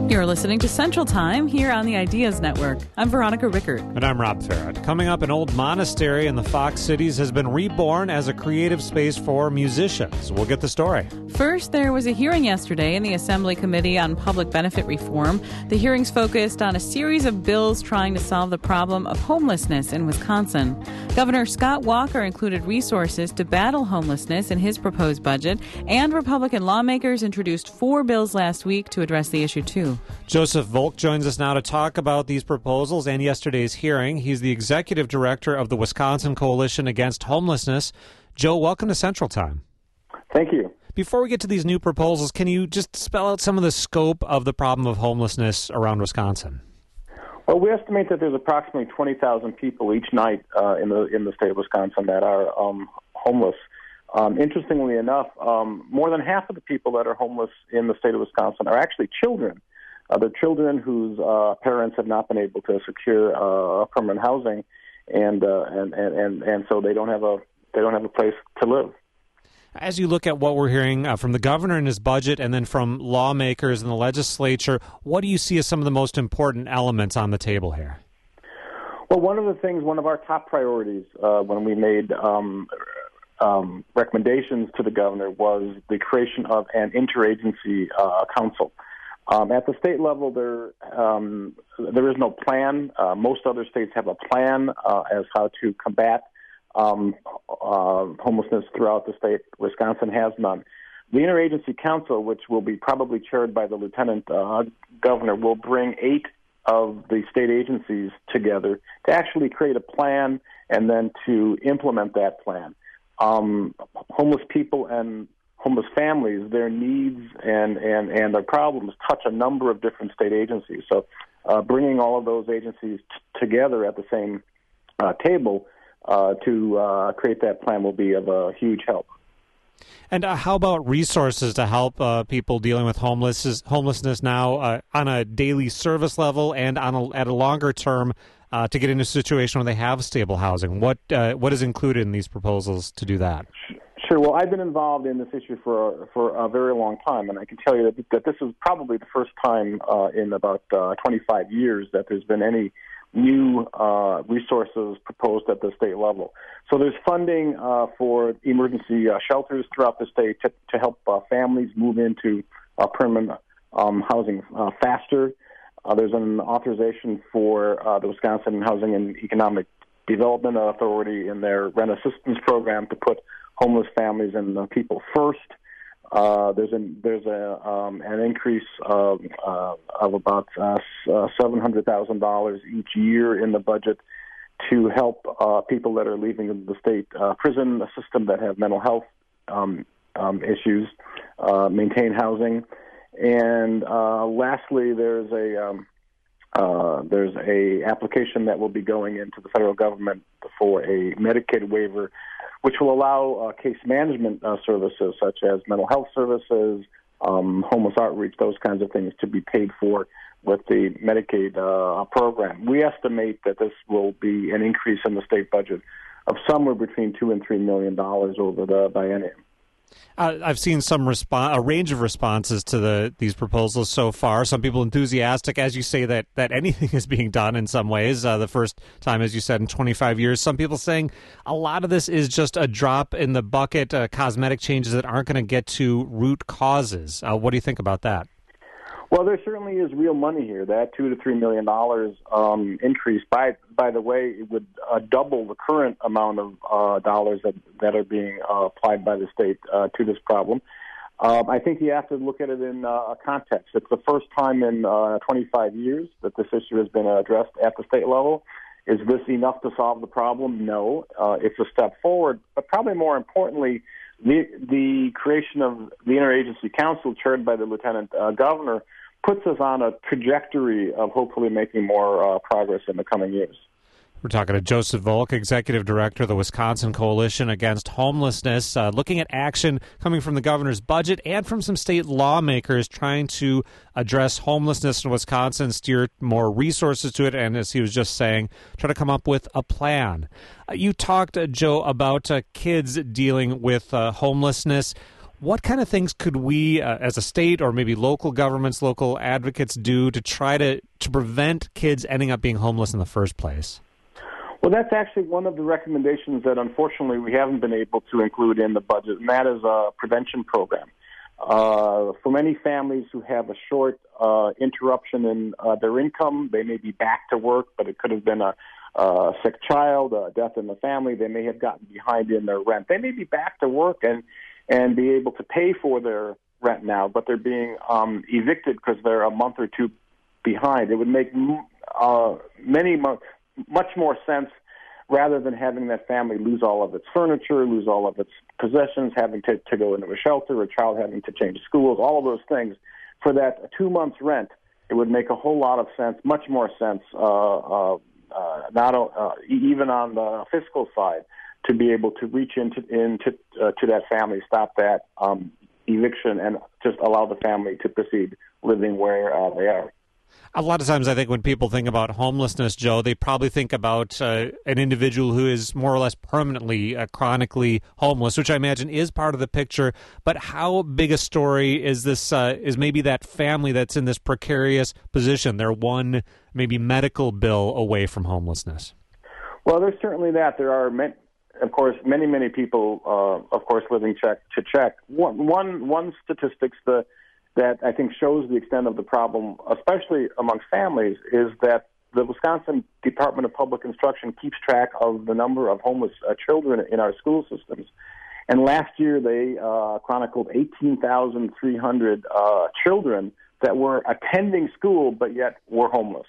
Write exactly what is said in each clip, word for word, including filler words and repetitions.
You're listening to Central Time here on the Ideas Network. I'm Veronica Rickert. And I'm Rob Farrett. Coming up, an old monastery in the Fox Cities has been reborn as a creative space for musicians. We'll get the story. First, there was a hearing yesterday in the Assembly Committee on Public Benefit Reform. The hearings focused on a series of bills trying to solve the problem of homelessness in Wisconsin. Governor Scott Walker included resources to battle homelessness in his proposed budget, and Republican lawmakers introduced four bills last week to address the issue, too. Joseph Volk joins us now to talk about these proposals and yesterday's hearing. He's the executive director of the Wisconsin Coalition Against Homelessness. Joe, welcome to Central Time. Thank you. Before we get to these new proposals, can you just spell out some of the scope of the problem of homelessness around Wisconsin? Well, we estimate that there's approximately twenty thousand people each night uh, in the in the state of Wisconsin that are um, homeless. Um, interestingly enough, um, more than half of the people that are homeless in the state of Wisconsin are actually children. Uh, they're children whose uh, parents have not been able to secure uh, permanent housing, and, uh, and and and and so they don't have a they don't have a place to live. As you look at what we're hearing uh, from the governor in his budget and then from lawmakers in the legislature, what do you see as some of the most important elements on the table here? Well, one of the things, one of our top priorities uh, when we made um, um, recommendations to the governor was the creation of an interagency uh, council. Um, at the state level, there um, there is no plan. Uh, most other states have a plan uh, as how to combat um, uh, homelessness throughout the state. Wisconsin has none. The Interagency Council, which will be probably chaired by the Lieutenant uh, Governor, will bring eight of the state agencies together to actually create a plan and then to implement that plan. Um, homeless people and homeless families, their needs and, and, and their problems touch a number of different state agencies. So uh, bringing all of those agencies t- together at the same uh, table uh, to uh, create that plan will be of a huge help. And uh, how about resources to help uh, people dealing with homeless, homelessness now uh, on a daily service level and on a, at a longer term uh, to get into a situation where they have stable housing? What uh, what is included in these proposals to do that? Sure. Well, I've been involved in this issue for for a very long time, and I can tell you that, that this is probably the first time uh, in about uh, twenty-five years that there's been any new uh, resources proposed at the state level. So there's funding uh, for emergency uh, shelters throughout the state to, to help uh, families move into uh, permanent um, housing uh, faster. Uh, there's an authorization for uh, the Wisconsin Housing and Economic Development Authority in their rent assistance program to put homeless families and uh, people first. Uh, there's a there's a um, an increase of uh, of about uh, uh, seven hundred thousand dollars each year in the budget to help uh, people that are leaving the state uh, prison system that have mental health um, um, issues uh, maintain housing. And uh, lastly, there's a um, uh, there's a application that will be going into the federal government for a Medicaid waiver, which will allow uh, case management uh, services such as mental health services, um, homeless outreach, those kinds of things to be paid for with the Medicaid uh, program. We estimate that this will be an increase in the state budget of somewhere between two and three million dollars over the biennium. Uh, I've seen some response, a range of responses to the these proposals so far. Some people enthusiastic, as you say, that, that anything is being done in some ways. Uh, the first time, as you said, in twenty-five years. Some people saying a lot of this is just a drop in the bucket, uh, cosmetic changes that aren't going to get to root causes. Uh, what do you think about that? Well, there certainly is real money here. That two to three million dollars um, increase. By by the way, it would uh, double the current amount of uh, dollars that that are being uh, applied by the state uh, to this problem. Um, I think you have to look at it in uh, a context. It's the first time in uh, twenty-five years that this issue has been addressed at the state level. Is this enough to solve the problem? No. Uh, it's a step forward, but probably more importantly, the the creation of the Interagency Council, chaired by the Lieutenant uh, Governor, puts us on a trajectory of hopefully making more uh, progress in the coming years. We're talking to Joseph Volk, Executive Director of the Wisconsin Coalition Against Homelessness, uh, looking at action coming from the governor's budget and from some state lawmakers trying to address homelessness in Wisconsin, steer more resources to it, and as he was just saying, try to come up with a plan. Uh, you talked, uh, Joe, about uh, kids dealing with uh, homelessness. What kind of things could we, uh, as a state or maybe local governments, local advocates, do to try to, to prevent kids ending up being homeless in the first place? Well, that's actually one of the recommendations that unfortunately we haven't been able to include in the budget, and that is a prevention program. Uh, for many families who have a short uh, interruption in uh, their income, they may be back to work, but it could have been a, a sick child, a death in the family. They may have gotten behind in their rent. They may be back to work and and be able to pay for their rent now, but they're being um, evicted because they're a month or two behind. It would make uh, many mo- much more sense rather than having that family lose all of its furniture, lose all of its possessions, having to, to go into a shelter, a child having to change schools, all of those things. For that two months rent, it would make a whole lot of sense, much more sense, uh, uh, uh, not uh, even on the fiscal side, to be able to reach into into uh, to that family, stop that um, eviction, and just allow the family to proceed living where uh, they are. A lot of times I think when people think about homelessness, Joe, they probably think about uh, an individual who is more or less permanently, uh, chronically homeless, which I imagine is part of the picture. But how big a story is this, uh, is maybe that family that's in this precarious position? They're one maybe medical bill away from homelessness. Well, there's certainly that. There are, many, of course, many, many people, uh, of course, living check to check. One, one, one statistics, the that I think shows the extent of the problem, especially among families, is that the Wisconsin Department of Public Instruction keeps track of the number of homeless uh, children in our school systems. And last year they uh, chronicled eighteen thousand three hundred uh, children that were attending school but yet were homeless.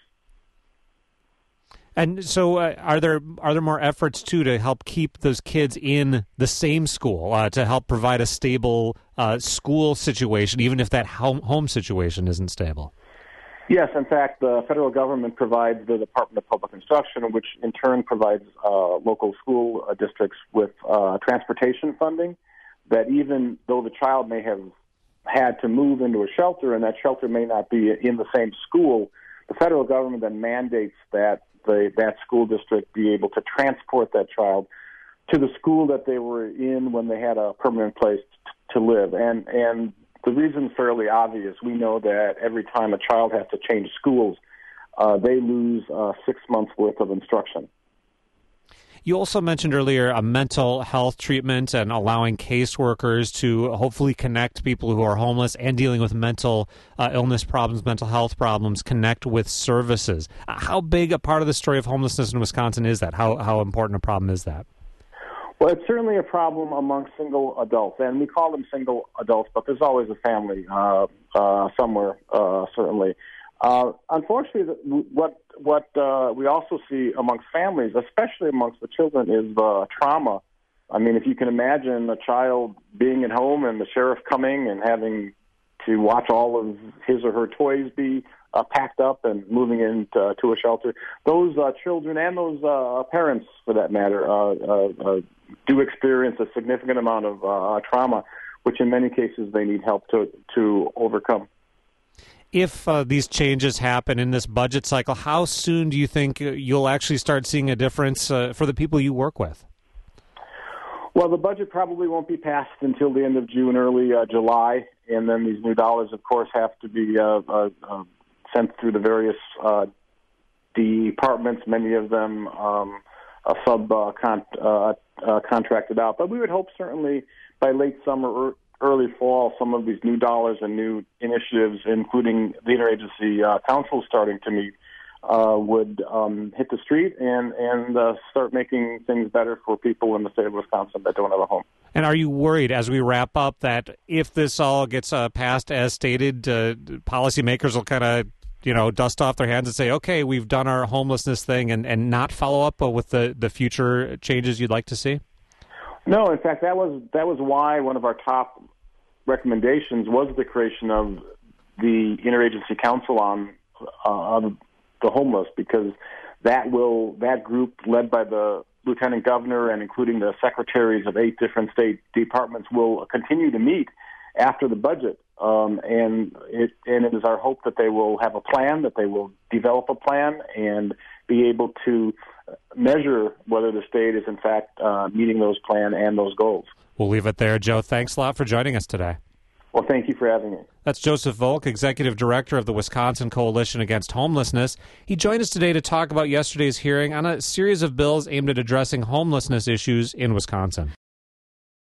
And so, uh, are there are there more efforts too to help keep those kids in the same school, uh, to help provide a stable uh, school situation, even if that home home situation isn't stable? Yes, in fact, the federal government provides the Department of Public Instruction, which in turn provides uh, local school uh, districts with uh, transportation funding. That even though the child may have had to move into a shelter, and that shelter may not be in the same school, the federal government then mandates that The, that school district be able to transport that child to the school that they were in when they had a permanent place t- to live. And and the reason's fairly obvious. We know that every time a child has to change schools, uh, they lose uh, six months' worth of instruction. You also mentioned earlier a mental health treatment and allowing caseworkers to hopefully connect people who are homeless and dealing with mental uh, illness problems, mental health problems, connect with services. How big a part of the story of homelessness in Wisconsin is that? How how important a problem is that? Well, it's certainly a problem among single adults, and we call them single adults, but there's always a family uh, uh, somewhere, uh, certainly. Uh, unfortunately, what what uh, we also see amongst families, especially amongst the children, is uh, trauma. I mean, if you can imagine a child being at home and the sheriff coming and having to watch all of his or her toys be uh, packed up and moving into to a shelter, those uh, children and those uh, parents, for that matter, uh, uh, uh, do experience a significant amount of uh, trauma, which in many cases they need help to to overcome. If uh, these changes happen in this budget cycle, how soon do you think you'll actually start seeing a difference uh, for the people you work with? Well, the budget probably won't be passed until the end of June, early uh, July, and then these new dollars, of course, have to be uh, uh, uh, sent through the various uh, departments, many of them um, uh, sub uh, con- uh, uh, contracted out. But we would hope certainly by late summer or early fall, some of these new dollars and new initiatives, including the interagency uh, council starting to meet, uh, would um, hit the street and, and uh, start making things better for people in the state of Wisconsin that don't have a home. And are you worried, as we wrap up, that if this all gets uh, passed as stated, uh, policymakers will kind of, you know, dust off their hands and say, okay, we've done our homelessness thing, and, and not follow up with the, the future changes you'd like to see? No, in fact, that was that was why one of our top recommendations was the creation of the Interagency Council on uh, on the homeless, because that will that group led by the Lieutenant Governor and including the secretaries of eight different state departments will continue to meet after the budget, um, and it and it is our hope that they will have a plan, that they will develop a plan and be able to measure whether the state is in fact uh, meeting those plan and those goals. We'll leave it there. Joe, thanks a lot for joining us today. Well, thank you for having me. That's Joseph Volk, Executive Director of the Wisconsin Coalition Against Homelessness. He joined us today to talk about yesterday's hearing on a series of bills aimed at addressing homelessness issues in Wisconsin.